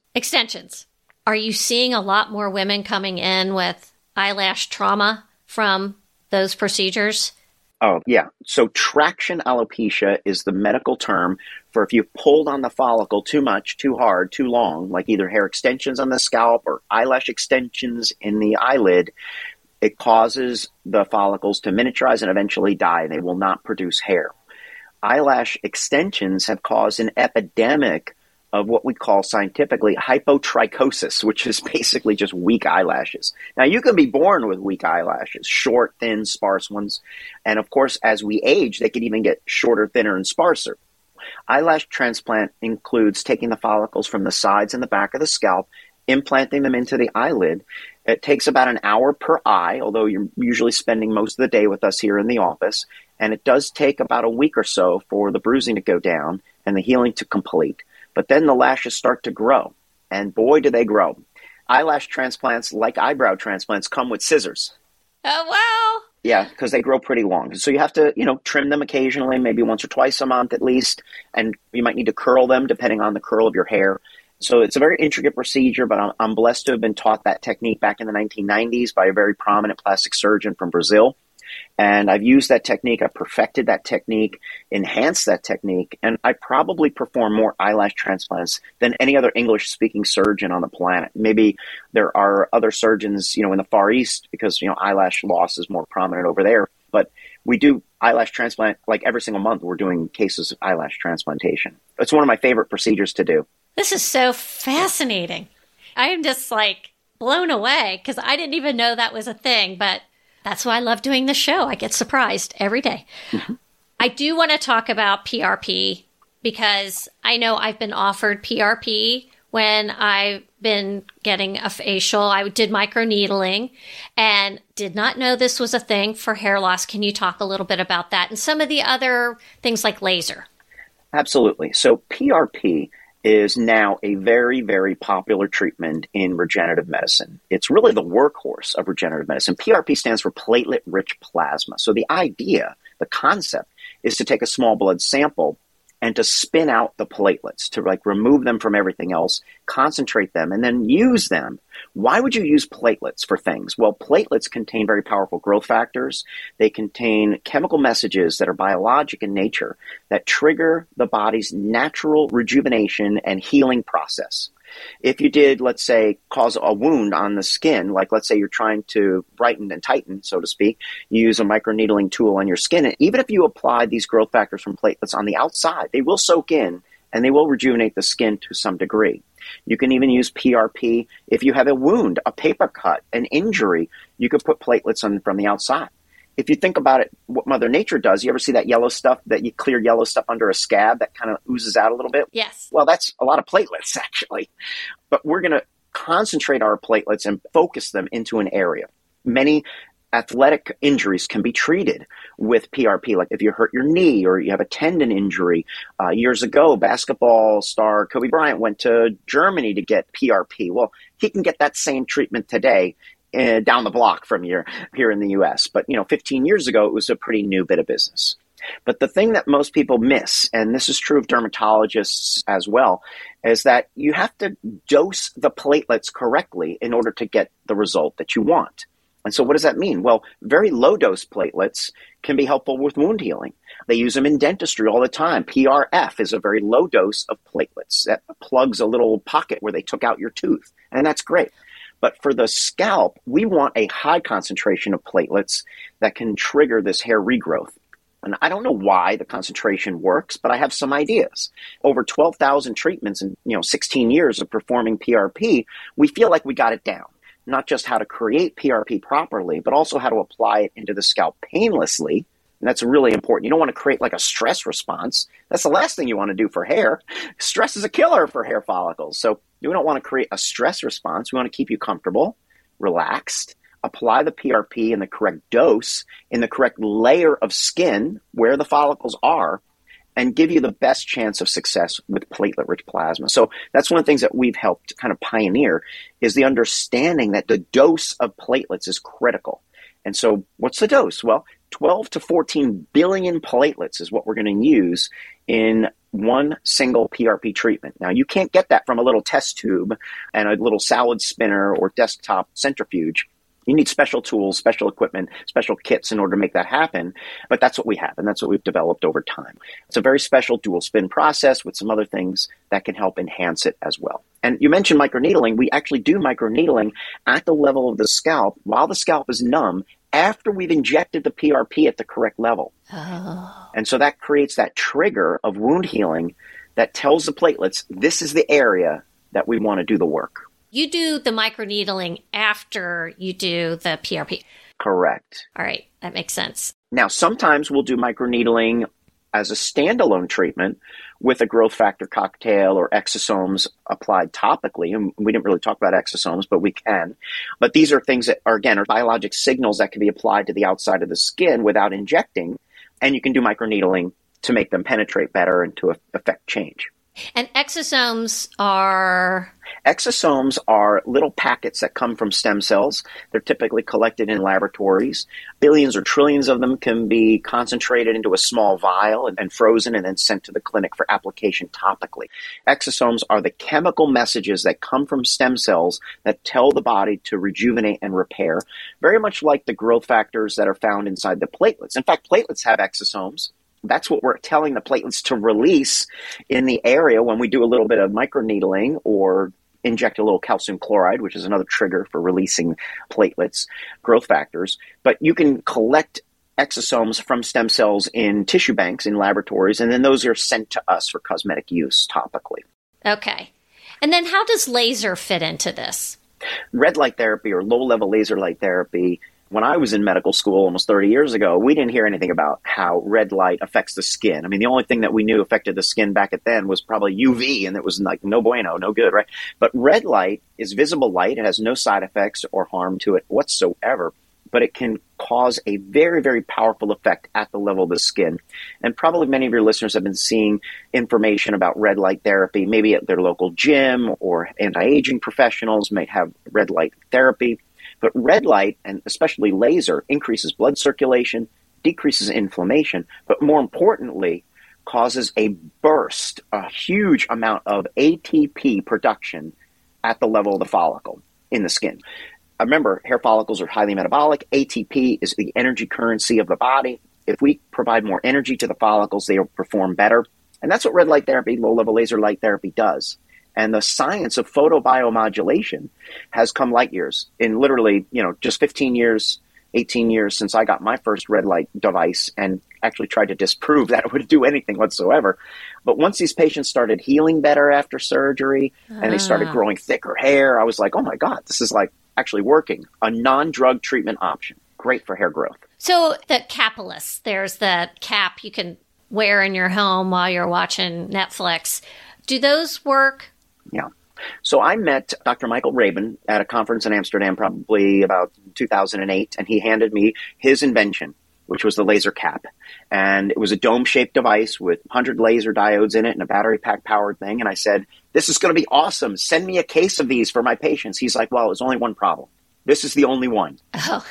Are you seeing a lot more women coming in with eyelash trauma from those procedures? Oh, yeah. So traction alopecia is the medical term for if you've pulled on the follicle too much, too hard, too long, like either hair extensions on the scalp or eyelash extensions in the eyelid. It causes the follicles to miniaturize and eventually die. They will not produce hair. Eyelash extensions have caused an epidemic of what we call scientifically hypotrichosis, which is basically just weak eyelashes. Now, you can be born with weak eyelashes, short, thin, sparse ones. And of course, as we age, they can even get shorter, thinner, and sparser. Eyelash transplant includes taking the follicles from the sides and the back of the scalp implanting them into the eyelid. It takes about an hour per eye, although you're usually spending most of the day with us here in the office. And it does take about a week or so for the bruising to go down and the healing to complete. But then the lashes start to grow. And boy, do they grow. Eyelash transplants, like eyebrow transplants, come with scissors. Oh, wow. Yeah, because they grow pretty long. So you have to, trim them occasionally, maybe once or twice a month at least. And you might need to curl them depending on the curl of your hair. So it's a very intricate procedure, but I'm blessed to have been taught that technique back in the 1990s by a very prominent plastic surgeon from Brazil. And I've used that technique. I've perfected that technique, enhanced that technique, and I probably perform more eyelash transplants than any other English-speaking surgeon on the planet. Maybe there are other surgeons, in the Far East because, eyelash loss is more prominent over there. But we do eyelash transplant like every single month. We're doing cases of eyelash transplantation. It's one of my favorite procedures to do. This is so fascinating. I am just blown away because I didn't even know that was a thing, but that's why I love doing the show. I get surprised every day. Mm-hmm. I do want to talk about PRP because I know I've been offered PRP when I've been getting a facial. I did microneedling and did not know this was a thing for hair loss. Can you talk a little bit about that and some of the other things like laser? Absolutely. So PRP is now a very, very popular treatment in regenerative medicine. It's really the workhorse of regenerative medicine. PRP stands for platelet-rich plasma. So the idea, the concept, is to take a small blood sample and to spin out the platelets, to remove them from everything else, concentrate them, and then use them. Why would you use platelets for things? Well, platelets contain very powerful growth factors. They contain chemical messages that are biologic in nature that trigger the body's natural rejuvenation and healing process. If you did, let's say, cause a wound on the skin, like let's say you're trying to brighten and tighten, so to speak, you use a microneedling tool on your skin. And even if you apply these growth factors from platelets on the outside, they will soak in and they will rejuvenate the skin to some degree. You can even use PRP if you have a wound, a paper cut, an injury. You could put platelets on from the outside. If you think about it, what Mother Nature does, you ever see that yellow stuff, that you clear yellow stuff under a scab that kind of oozes out a little bit? Yes. Well, that's a lot of platelets, actually. But we're going to concentrate our platelets and focus them into an area. Many athletic injuries can be treated with PRP. Like if you hurt your knee or you have a tendon injury. Years ago, basketball star Kobe Bryant went to Germany to get PRP. Well, he can get that same treatment today down the block from here in the U.S. But, 15 years ago, it was a pretty new bit of business. But the thing that most people miss, and this is true of dermatologists as well, is that you have to dose the platelets correctly in order to get the result that you want. And so what does that mean? Well, very low-dose platelets can be helpful with wound healing. They use them in dentistry all the time. PRF is a very low dose of platelets that plugs a little pocket where they took out your tooth, and that's great. But for the scalp, we want a high concentration of platelets that can trigger this hair regrowth. And I don't know why the concentration works, but I have some ideas. Over 12,000 treatments in 16 years of performing PRP, we feel like we got it down. Not just how to create PRP properly, but also how to apply it into the scalp painlessly. And that's really important. You don't want to create a stress response. That's the last thing you want to do for hair. Stress is a killer for hair follicles. So we don't want to create a stress response. We want to keep you comfortable, relaxed, apply the PRP in the correct dose, in the correct layer of skin where the follicles are, and give you the best chance of success with platelet-rich plasma. So that's one of the things that we've helped kind of pioneer is the understanding that the dose of platelets is critical. And so what's the dose? Well, 12 to 14 billion platelets is what we're going to use in one single PRP treatment. Now, you can't get that from a little test tube and a little salad spinner or desktop centrifuge. You need special tools, special equipment, special kits in order to make that happen. But that's what we have, and that's what we've developed over time. It's a very special dual spin process with some other things that can help enhance it as well. And you mentioned microneedling. We actually do microneedling at the level of the scalp while the scalp is numb after we've injected the PRP at the correct level. Oh. And so that creates that trigger of wound healing that tells the platelets, this is the area that we want to do the work. You do the microneedling after you do the PRP. Correct. All right. That makes sense. Now, sometimes we'll do microneedling as a standalone treatment with a growth factor cocktail or exosomes applied topically. And we didn't really talk about exosomes, but we can. But these are things that are, again, are biologic signals that can be applied to the outside of the skin without injecting. And you can do microneedling to make them penetrate better and to affect change. And exosomes are? Exosomes are little packets that come from stem cells. They're typically collected in laboratories. Billions or trillions of them can be concentrated into a small vial and frozen and then sent to the clinic for application topically. Exosomes are the chemical messages that come from stem cells that tell the body to rejuvenate and repair, very much like the growth factors that are found inside the platelets. In fact, platelets have exosomes. That's what we're telling the platelets to release in the area when we do a little bit of microneedling or inject a little calcium chloride, which is another trigger for releasing platelets, growth factors. But you can collect exosomes from stem cells in tissue banks in laboratories, and then those are sent to us for cosmetic use topically. Okay. And then how does laser fit into this? Red light therapy or low-level laser light therapy. When I was in medical school almost 30 years ago, we didn't hear anything about how red light affects the skin. I mean, the only thing that we knew affected the skin back at then was probably UV, and it was like no bueno, no good, right? But red light is visible light. It has no side effects or harm to it whatsoever, but it can cause a very, very powerful effect at the level of the skin. And probably many of your listeners have been seeing information about red light therapy, maybe at their local gym, or anti-aging professionals may have red light therapy. But red light, and especially laser, increases blood circulation, decreases inflammation, but more importantly, causes a burst, a huge amount of ATP production at the level of the follicle in the skin. Remember, hair follicles are highly metabolic. ATP is the energy currency of the body. If we provide more energy to the follicles, they will perform better. And that's what red light therapy, low-level laser light therapy does. And the science of photobiomodulation has come light years in literally, just 15 years, 18 years since I got my first red light device and actually tried to disprove that it would do anything whatsoever. But once these patients started healing better after surgery and they started growing thicker hair, I was like, oh my God, this is like actually working. A non-drug treatment option. Great for hair growth. So the capillaries, there's the cap you can wear in your home while you're watching Netflix. Do those work? Yeah. So I met Dr. Michael Rabin at a conference in Amsterdam, probably about 2008, and he handed me his invention, which was the laser cap. And it was a dome-shaped device with 100 laser diodes in it and a battery pack powered thing. And I said, this is going to be awesome. Send me a case of these for my patients. He's like, well, there's only one problem. This is the only one. Oh.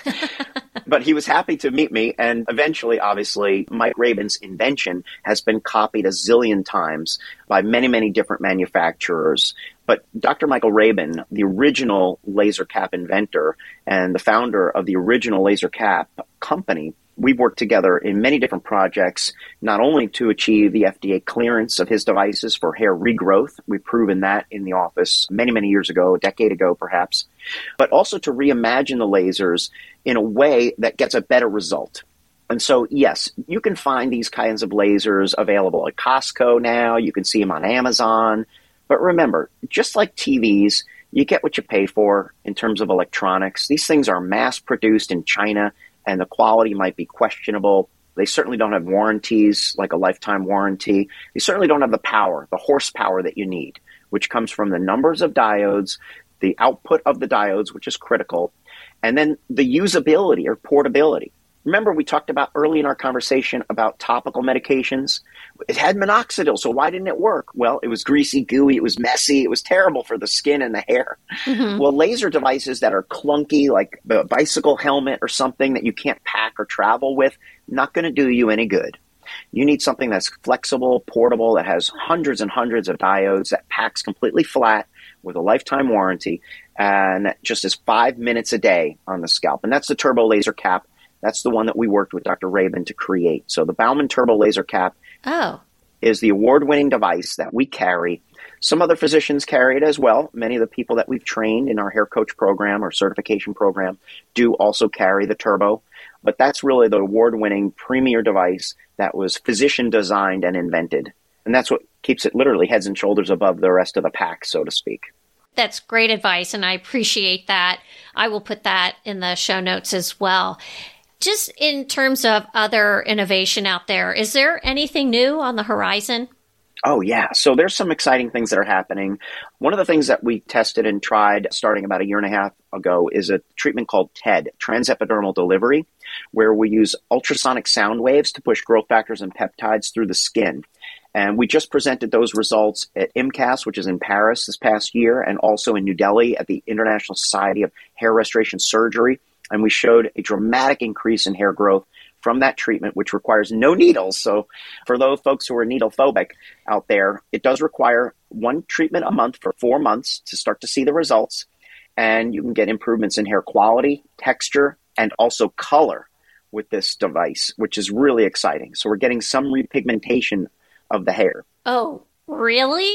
But he was happy to meet me. And eventually, obviously, Mike Rabin's invention has been copied a zillion times by many, many different manufacturers. But Dr. Michael Rabin, the original laser cap inventor and the founder of the original laser cap company, we've worked together in many different projects, not only to achieve the FDA clearance of his devices for hair regrowth. We've proven that in the office many, many years ago, a decade ago perhaps, but also to reimagine the lasers in a way that gets a better result. And so, yes, you can find these kinds of lasers available at Costco now. You can see them on Amazon. But remember, just like TVs, you get what you pay for in terms of electronics. These things are mass-produced in China, and the quality might be questionable. They certainly don't have warranties, like a lifetime warranty. They certainly don't have the power, the horsepower that you need, which comes from the numbers of diodes, the output of the diodes, which is critical, and then the usability or portability. Remember, we talked about early in our conversation about topical medications. It had minoxidil, so why didn't it work? Well, it was greasy, gooey, it was messy, it was terrible for the skin and the hair. Mm-hmm. Well, laser devices that are clunky, like a bicycle helmet or something that you can't pack or travel with, not going to do you any good. You need something that's flexible, portable, that has hundreds and hundreds of diodes, that packs completely flat with a lifetime warranty, and just is 5 minutes a day on the scalp. And that's the turbo laser cap. That's the one that we worked with Dr. Rabin to create. So the Baumann Turbo Laser Cap is the award-winning device that we carry. Some other physicians carry it as well. Many of the people that we've trained in our hair coach program or certification program do also carry the Turbo. But that's really the award-winning premier device that was physician-designed and invented. And that's what keeps it literally heads and shoulders above the rest of the pack, so to speak. That's great advice, and I appreciate that. I will put that in the show notes as well. Just in terms of other innovation out there, is there anything new on the horizon? Oh, yeah. So there's some exciting things that are happening. One of the things that we tested and tried starting about a year and a half ago is a treatment called TED, transepidermal delivery, where we use ultrasonic sound waves to push growth factors and peptides through the skin. And we just presented those results at IMCAS, which is in Paris this past year, and also in New Delhi at the International Society of Hair Restoration Surgery. And we showed a dramatic increase in hair growth from that treatment, which requires no needles. So for those folks who are needle phobic out there, it does require one treatment a month for 4 months to start to see the results. And you can get improvements in hair quality, texture, and also color with this device, which is really exciting. So we're getting some repigmentation of the hair. Oh, really?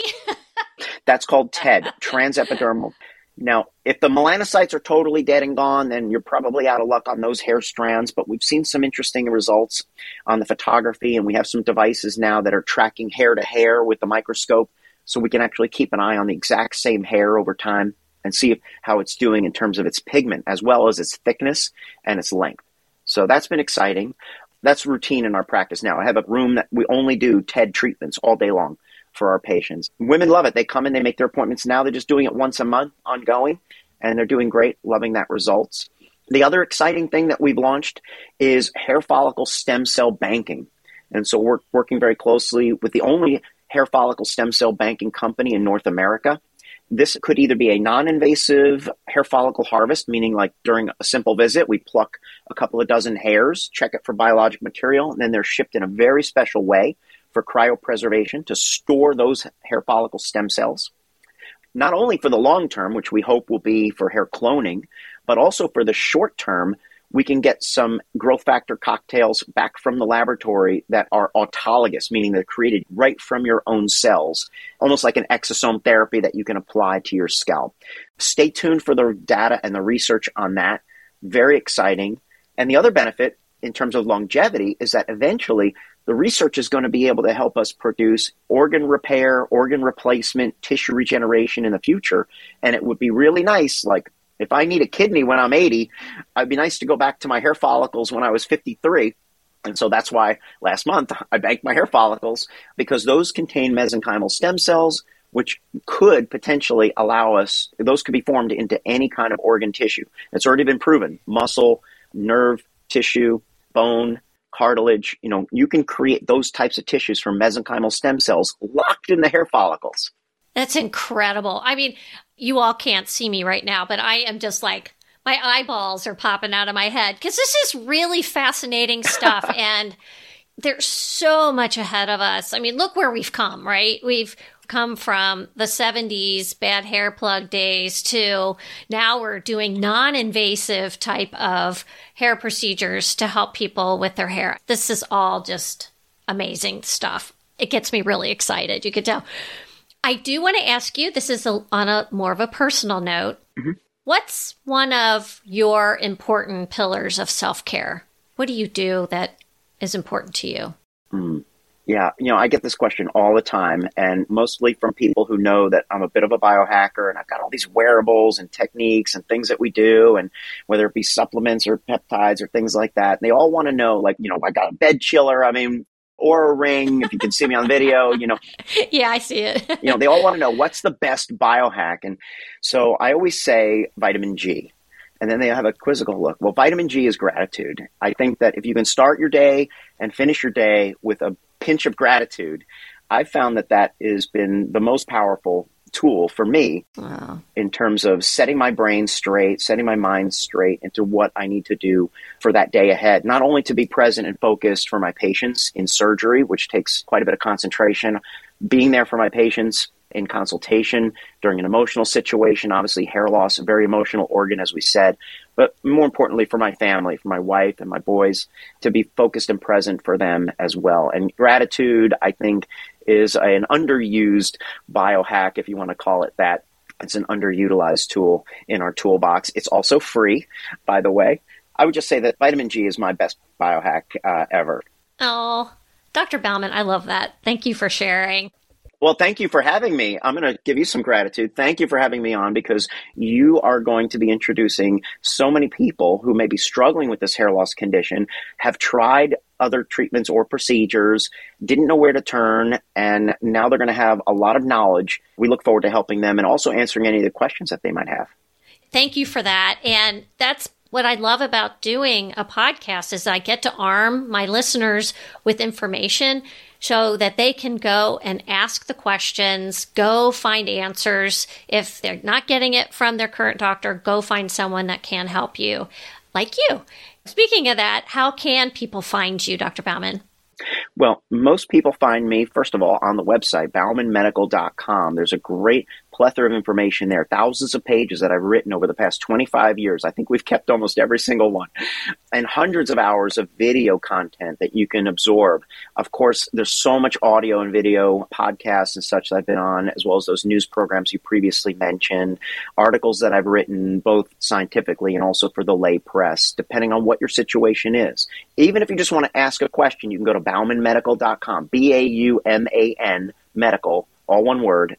That's called TED, transepidermal. Now, if the melanocytes are totally dead and gone, then you're probably out of luck on those hair strands. But we've seen some interesting results on the photography, and we have some devices now that are tracking hair to hair with the microscope, so we can actually keep an eye on the exact same hair over time and see how it's doing in terms of its pigment, as well as its thickness and its length. So that's been exciting. That's routine in our practice now. I have a room that we only do TED treatments all day long for our patients. Women love it. They come in, they make their appointments now. They're just doing it once a month ongoing, and they're doing great, loving that results. The other exciting thing that we've launched is hair follicle stem cell banking. And so we're working very closely with the only hair follicle stem cell banking company in North America. This could either be a non-invasive hair follicle harvest, meaning like during a simple visit, we pluck a couple of dozen hairs, check it for biologic material, and then they're shipped in a very special way for cryopreservation to store those hair follicle stem cells, not only for the long term, which we hope will be for hair cloning, but also for the short term. We can get some growth factor cocktails back from the laboratory that are autologous, meaning they're created right from your own cells, almost like an exosome therapy that you can apply to your scalp. Stay tuned for the data and the research on that. Very exciting. And the other benefit in terms of longevity is that eventually the research is going to be able to help us produce organ repair, organ replacement, tissue regeneration in the future. And it would be really nice, like if I need a kidney when I'm 80, it'd be nice to go back to my hair follicles when I was 53. And so that's why last month I banked my hair follicles, because those contain mesenchymal stem cells, which could potentially allow us, those could be formed into any kind of organ tissue. It's already been proven, muscle, nerve tissue, bone, cartilage, you can create those types of tissues from mesenchymal stem cells locked in the hair follicles. That's incredible. I mean, you all can't see me right now, but I am just like, my eyeballs are popping out of my head because this is really fascinating stuff. And there's so much ahead of us. I mean, look where we've come, right? We've come from the 70s bad hair plug days to now we're doing non-invasive type of hair procedures to help people with their hair. This is all just amazing stuff. It gets me really excited. You could tell. I do want to ask you, this is on a more of a personal note. Mm-hmm. What's one of your important pillars of self-care? What do you do that is important to you? Yeah, I get this question all the time, and mostly from people who know that I'm a bit of a biohacker and I've got all these wearables and techniques and things that we do, and whether it be supplements or peptides or things like that. And they all want to know, I got a bed chiller, or a ring, if you can see me on video, Yeah, I see it. They all want to know what's the best biohack. And so I always say vitamin G. And then they have a quizzical look. Well, vitamin G is gratitude. I think that if you can start your day and finish your day with a pinch of gratitude, I've found that has been the most powerful tool for me. Wow. In terms of setting my brain straight, setting my mind straight into what I need to do for that day ahead. Not only to be present and focused for my patients in surgery, which takes quite a bit of concentration, being there for my patients in consultation during an emotional situation, obviously hair loss, a very emotional organ, as we said, but more importantly for my family, for my wife and my boys, to be focused and present for them as well. And gratitude, I think, is an underused biohack, if you want to call it that. It's an underutilized tool in our toolbox. It's also free, by the way. I would just say that vitamin G is my best biohack ever. Oh, Dr. Bauman, I love that. Thank you for sharing. Well, thank you for having me. I'm going to give you some gratitude. Thank you for having me on, because you are going to be introducing so many people who may be struggling with this hair loss condition, have tried other treatments or procedures, didn't know where to turn, and now they're going to have a lot of knowledge. We look forward to helping them and also answering any of the questions that they might have. Thank you for that. And that's what I love about doing a podcast, is I get to arm my listeners with information so that they can go and ask the questions, go find answers. If they're not getting it from their current doctor, go find someone that can help you, like you. Speaking of that, how can people find you, Dr. Bauman? Well, most people find me, first of all, on the website, baumanmedical.com. There's a great plethora of information there, thousands of pages that I've written over the past 25 years. I think we've kept almost every single one, and hundreds of hours of video content that you can absorb. Of course, there's so much audio and video podcasts and such that I've been on, as well as those news programs you previously mentioned, articles that I've written both scientifically and also for the lay press, depending on what your situation is. Even if you just want to ask a question, you can go to baumanmedical.com, BAUMAN medical, all one word,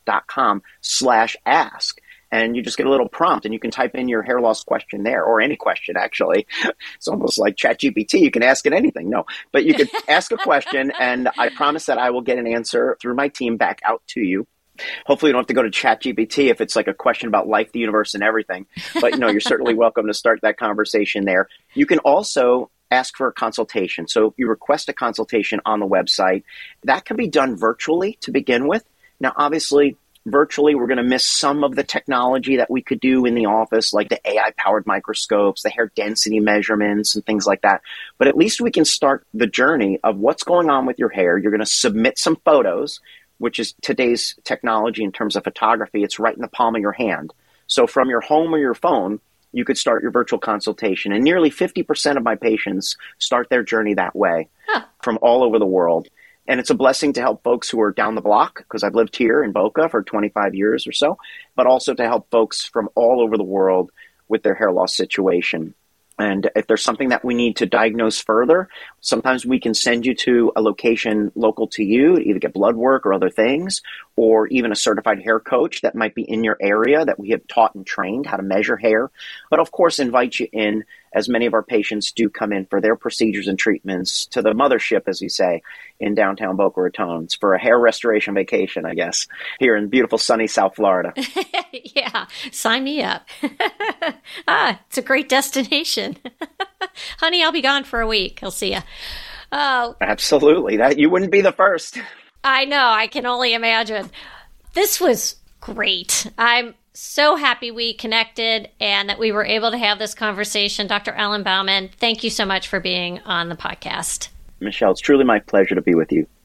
.com/ask. And you just get a little prompt, and you can type in your hair loss question there, or any question, actually. It's almost like ChatGPT. You can ask it anything. No, but you could ask a question, and I promise that I will get an answer through my team back out to you. Hopefully you don't have to go to ChatGPT if it's like a question about life, the universe, and everything. But, you're certainly welcome to start that conversation there. You can also ask for a consultation. So if you request a consultation on the website, that can be done virtually to begin with. Now, obviously, virtually, we're going to miss some of the technology that we could do in the office, like the AI-powered microscopes, the hair density measurements, and things like that. But at least we can start the journey of what's going on with your hair. You're going to submit some photos, which is today's technology in terms of photography. It's right in the palm of your hand. So from your home or your phone, you could start your virtual consultation. And nearly 50% of my patients start their journey that way from all over the world. And it's a blessing to help folks who are down the block, because I've lived here in Boca for 25 years or so, but also to help folks from all over the world with their hair loss situation. And if there's something that we need to diagnose further, sometimes we can send you to a location local to you to either get blood work or other things, or even a certified hair coach that might be in your area that we have taught and trained how to measure hair. But of course, invite you in, as many of our patients do come in for their procedures and treatments, to the mothership, as we say, in downtown Boca Raton. It's for a hair restoration vacation, I guess, here in beautiful sunny South Florida. Yeah, sign me up. It's a great destination. Honey, I'll be gone for a week. I'll see you. Oh, absolutely. That you wouldn't be the first. I know. I can only imagine. This was great. I'm so happy we connected and that we were able to have this conversation. Dr. Alan Bauman, thank you so much for being on the podcast. Michelle, it's truly my pleasure to be with you.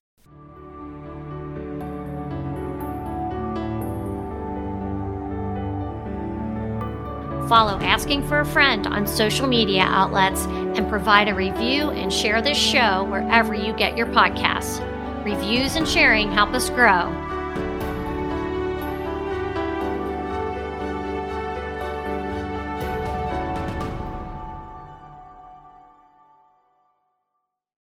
Follow Asking for a Friend on social media outlets and provide a review and share this show wherever you get your podcasts. Reviews and sharing help us grow.